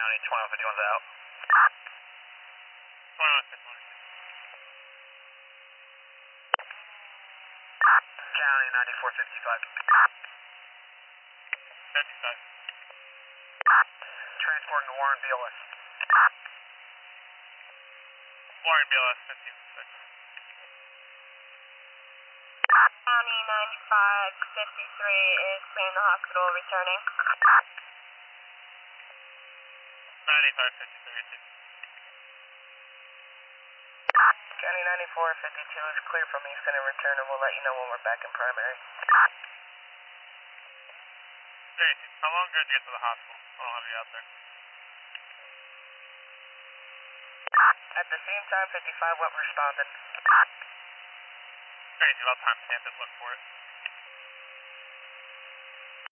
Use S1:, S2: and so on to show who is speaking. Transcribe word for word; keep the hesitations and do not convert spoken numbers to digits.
S1: County, twenty-one fifty-one's out. twenty-one fifty-one. County, ninety-four fifty-five. fifty-five. Transporting to Warren B L S. Warren B L S, fifteen six.
S2: County ninety-five fifty-three is clearing the hospital, returning.
S1: ninety-five fifty-three.
S2: County ninety-four fifty-two is clear from Easton and return, and we'll let you know when we're back in primary.
S1: Tracy, how long ago did you get to the hospital? I don't have you out there.
S2: At the same time, fifty-five, what responded?
S1: Tracy, about time stamp it, look for it.